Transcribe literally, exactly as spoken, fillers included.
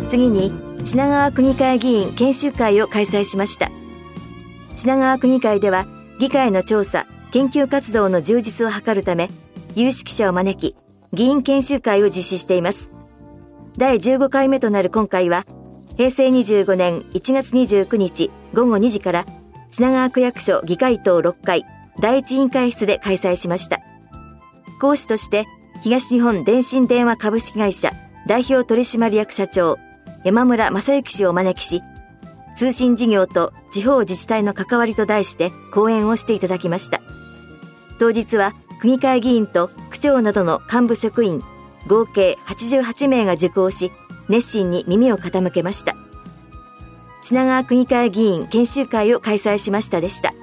次に品川区議会議員研修会を開催しました。品川区議会では議会の調査・研究活動の充実を図るため、有識者を招き議員研修会を実施しています。だいじゅうごかいめとなる今回は、へいせいにじゅうごねんいちがつにじゅうくにちごごにじから品川区役所議会棟ろっかいだいいち委員会室で開催しました。講師として東日本電信電話株式会社代表取締役社長山村正幸氏をお招きし、通信事業と地方自治体の関わりと題して講演をしていただきました。当日は区議会議員と区長などの幹部職員合計はちじゅうはちめいが受講し、熱心に耳を傾けました。品川区議会議員研修会を開催しましたでした。